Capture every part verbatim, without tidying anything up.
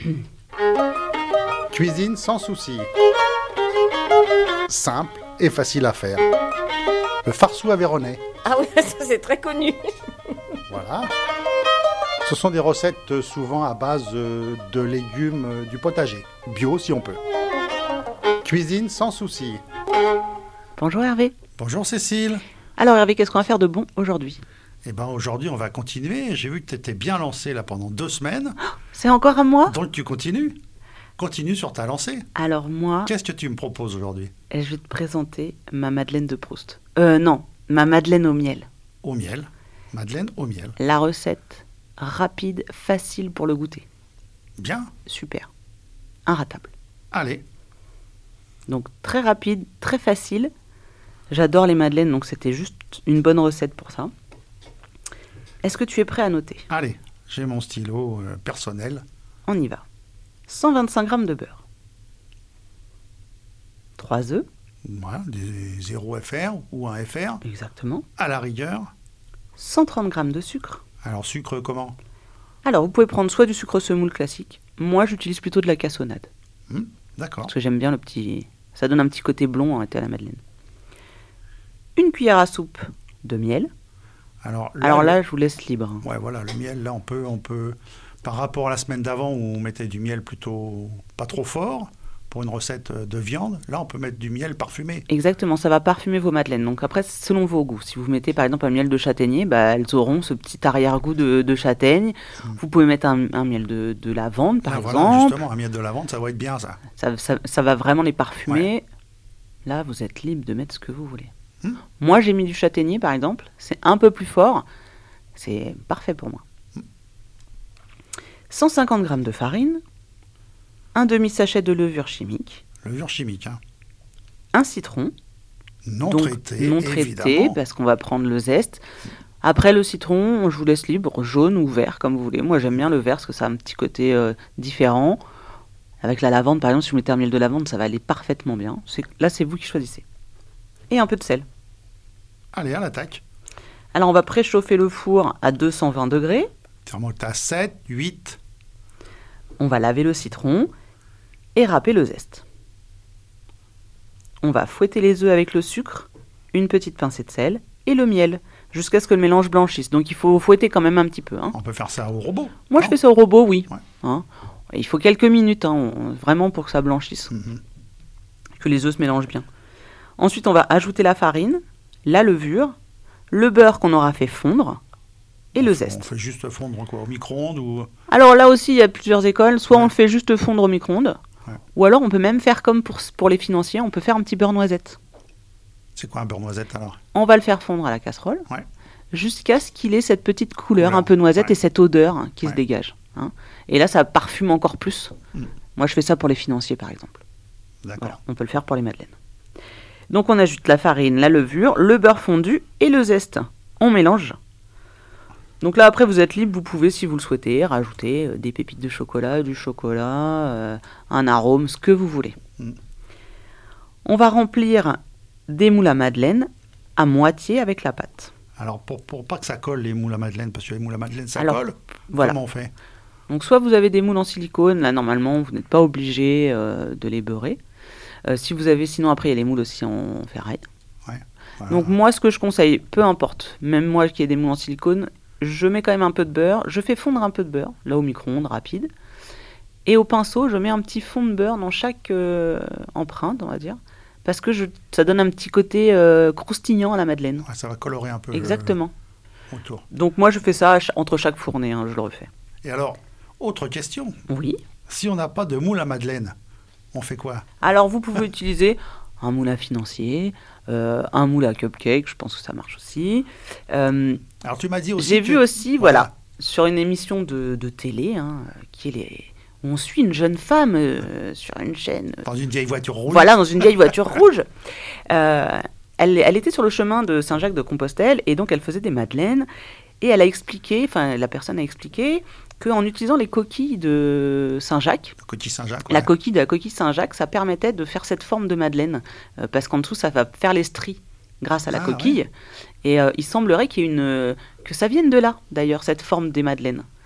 Cuisine sans souci. Simple et facile à faire. Le farceau aveyronnais. Ah oui, ça c'est très connu. Voilà. Ce sont des recettes souvent à base euh, de légumes euh, du potager. Bio si on peut. Cuisine sans souci. Bonjour Hervé. Bonjour Cécile. Alors Hervé, qu'est-ce qu'on va faire de bon aujourd'hui ? Eh ben aujourd'hui on va continuer. J'ai vu que tu étais bien lancé là pendant deux semaines. Oh, c'est encore à moi ? Donc tu continues. Continue sur ta lancée. Alors moi... Qu'est-ce que tu me proposes aujourd'hui ? Je vais te présenter ma Madeleine de Proust. Euh non, ma Madeleine au miel. Au miel. Madeleine au miel. La recette rapide, facile pour le goûter. Bien. Super. Inratable. Allez. Donc très rapide, très facile. J'adore les madeleines, donc c'était juste une bonne recette pour ça. Est-ce que tu es prêt à noter ? Allez, j'ai mon stylo euh, personnel. On y va. cent vingt-cinq grammes de beurre. trois œufs. Voilà, des zéro F R ou un F R. Exactement. À la rigueur. cent trente grammes de sucre. Alors, sucre comment ? Alors, vous pouvez prendre soit du sucre semoule classique. Moi, j'utilise plutôt de la cassonade. Mmh, d'accord. Parce que j'aime bien le petit... Ça donne un petit côté blond en été à la madeleine. Une cuillère à soupe de miel. Alors là, Alors là le... je vous laisse libre. Ouais, voilà, le miel, là, on peut, on peut... Par rapport à la semaine d'avant où on mettait du miel plutôt pas trop fort, pour une recette de viande, là, on peut mettre du miel parfumé. Exactement, ça va parfumer vos madeleines. Donc après, selon vos goûts. Si vous mettez par exemple un miel de châtaignier, bah, elles auront ce petit arrière-goût de, de châtaigne. Mmh. Vous pouvez mettre un, un miel de, de lavande, par ah, exemple. Voilà, justement, un miel de lavande, ça va être bien, ça. Ça, ça, ça va vraiment les parfumer. Ouais. Là, vous êtes libre de mettre ce que vous voulez. Mmh. Moi, j'ai mis du châtaignier, par exemple. C'est un peu plus fort. C'est parfait pour moi. Mmh. cent cinquante grammes de farine. Un demi-sachet de levure chimique. Levure chimique, hein. Un citron. Non donc, traité, non traité, évidemment. Parce qu'on va prendre le zeste. Après, le citron, je vous laisse libre, jaune ou vert, comme vous voulez. Moi, j'aime bien le vert, parce que ça a un petit côté euh, différent. Avec la lavande, par exemple, si vous mettez un miel de lavande, ça va aller parfaitement bien. C'est, là, c'est vous qui choisissez. Et un peu de sel. Allez, à l'attaque. Alors, on va préchauffer le four à deux cent vingt degrés. Tu remontes à sept, huit. On va laver le citron et râper le zeste. On va fouetter les œufs avec le sucre, une petite pincée de sel et le miel, jusqu'à ce que le mélange blanchisse. Donc, il faut fouetter quand même un petit peu. Hein. On peut faire ça au robot. Moi, non je fais ça au robot, oui. Ouais. Hein. Il faut quelques minutes, hein, vraiment, pour que ça blanchisse. Mm-hmm. Que les œufs se mélangent bien. Ensuite, on va ajouter la farine, la levure, le beurre qu'on aura fait fondre et on le fait, zeste. On fait juste fondre quoi, au micro-ondes ou... Alors là aussi, il y a plusieurs écoles. Soit ouais. on le fait juste fondre au micro-ondes, ouais. ou alors on peut même faire comme pour, pour les financiers, on peut faire un petit beurre noisette. C'est quoi un beurre noisette alors ? On va le faire fondre à la casserole, ouais. jusqu'à ce qu'il ait cette petite couleur, couleur. un peu noisette ouais. et cette odeur hein, qui ouais. se dégage. Hein. Et là, ça parfume encore plus. Mm. Moi, je fais ça pour les financiers, par exemple. D'accord. Voilà, on peut le faire pour les madeleines. Donc, on ajoute la farine, la levure, le beurre fondu et le zeste. On mélange. Donc là, après, vous êtes libre. Vous pouvez, si vous le souhaitez, rajouter euh, des pépites de chocolat, du chocolat, euh, un arôme, ce que vous voulez. Mm. On va remplir des moules à madeleine à moitié avec la pâte. Alors, pour, pour pas que ça colle les moules à madeleine, parce que les moules à madeleine, ça Alors, colle, voilà. Comment on fait ? Donc, soit vous avez des moules en silicone. Là, normalement, vous n'êtes pas obligé euh, de les beurrer. Euh, si vous avez, sinon, après, il y a les moules aussi en ferraille. Ouais, voilà. Donc, moi, ce que je conseille, peu importe, même moi qui ai des moules en silicone, je mets quand même un peu de beurre. Je fais fondre un peu de beurre, là, au micro-ondes, rapide. Et au pinceau, je mets un petit fond de beurre dans chaque euh, empreinte, on va dire. Parce que je, ça donne un petit côté euh, croustillant à la madeleine. Ouais, ça va colorer un peu. Exactement. Le, autour. Donc, moi, je fais ça ch- entre chaque fournée, hein, je le refais. Et alors, autre question. Oui. Si on n'a pas de moule à madeleine, on fait quoi ? Alors, vous pouvez utiliser un moule à financier, euh, un moule à cupcake, je pense que ça marche aussi. Euh, Alors, tu m'as dit aussi. J'ai que... vu aussi, voilà, voilà, sur une émission de, de télé, hein, qui est les... on suit une jeune femme euh, sur une chaîne. Dans une vieille voiture rouge. Voilà, dans une vieille voiture rouge. Euh, elle, elle était sur le chemin de Saint-Jacques-de-Compostelle et donc elle faisait des madeleines. Et elle a expliqué, enfin la personne a expliqué qu'en utilisant les coquilles de Saint-Jacques, la coquille Saint-Jacques, ouais. la coquille de la coquille Saint-Jacques, ça permettait de faire cette forme de madeleine, euh, parce qu'en dessous ça va faire les stries grâce à la ah, coquille. Ouais. Et euh, il semblerait qu'il y ait une, que ça vienne de là, d'ailleurs, cette forme des madeleines.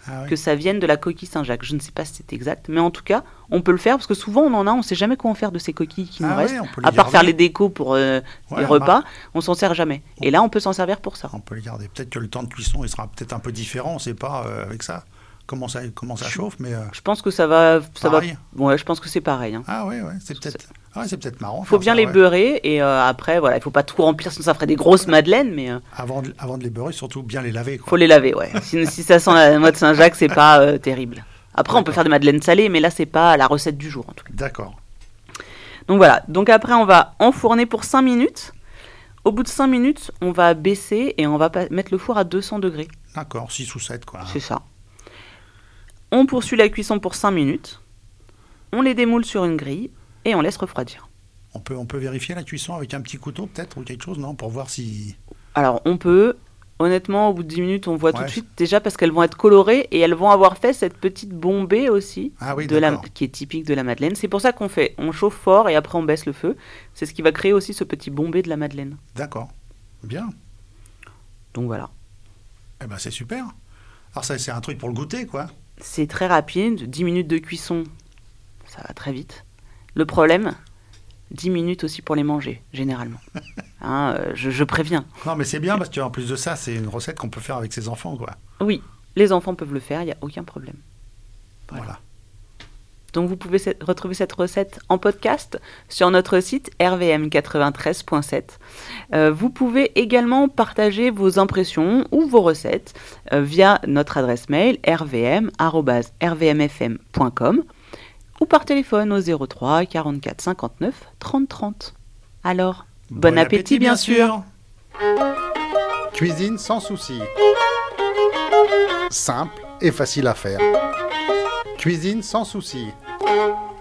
Ah oui. que ça vienne de la coquille Saint-Jacques. Je ne sais pas si c'est exact, mais en tout cas, on peut le faire parce que souvent on en a, on ne sait jamais comment faire de ces coquilles qui Ah nous ouais, restent. on peut les À part garder. faire les décos pour euh, Ouais, les on repas, marque. on s'en sert jamais. Et là, on peut s'en servir pour ça. On peut les garder. Peut-être que le temps de cuisson, il sera peut-être un peu différent, on ne sait pas euh, avec ça. Comment ça, comment ça chauffe, mais... euh, Je pense que ça va, ça va. Pareil. Ouais, je pense que c'est pareil. Hein. Ah ouais, ouais, c'est peut-être ah ouais, c'est peut-être marrant. Il faut faire bien ça, les ouais. beurrer et euh, après, voilà, il faut pas tout remplir, sinon ça ferait des grosses madeleines, mais euh, Avant de, avant de les beurrer, surtout bien les laver. Quoi. faut les laver, ouais. si, si ça sent la noix de Saint-Jacques, c'est pas euh, terrible. Après, on peut D'accord. faire des madeleines salées, mais là, c'est pas la recette du jour, en tout cas. D'accord. Donc voilà. Donc après, on va enfourner pour cinq minutes. Au bout de cinq minutes, on va baisser et on va pa- mettre le four à deux cents degrés. D'accord, six ou sept, quoi. C'est ça. On poursuit la cuisson pour cinq minutes. On les démoule sur une grille et on laisse refroidir. On peut, on peut vérifier la cuisson avec un petit couteau, peut-être, ou quelque chose, non? Pour voir si... Alors, on peut... Honnêtement, au bout de dix minutes, on voit tout Ouais. de suite, déjà parce qu'elles vont être colorées et elles vont avoir fait cette petite bombée aussi, Ah oui, de la, d'accord. qui est typique de la madeleine. C'est pour ça qu'on fait, on chauffe fort et après on baisse le feu. C'est ce qui va créer aussi ce petit bombé de la madeleine. D'accord. Bien. Donc voilà. Eh ben, c'est super. Alors, ça, c'est un truc pour le goûter, quoi. C'est très rapide, dix minutes de cuisson, ça va très vite. Le problème, dix minutes aussi pour les manger, généralement. Hein, euh, je, je préviens. Non, mais c'est bien, parce qu'en plus de ça, c'est une recette qu'on peut faire avec ses enfants, quoi. Oui, les enfants peuvent le faire, il n'y a aucun problème. Voilà. Voilà. Donc vous pouvez se- retrouver cette recette en podcast sur notre site r v m quatre-vingt-treize point sept. Euh, vous pouvez également partager vos impressions ou vos recettes euh, via notre adresse mail r v m arobase r v m f m point com ou par téléphone au zéro trois quarante-quatre cinquante-neuf trente trente. Alors, bon, appétit, bien sûr. Cuisine sans souci. Simple et facile à faire. Cuisine sans souci.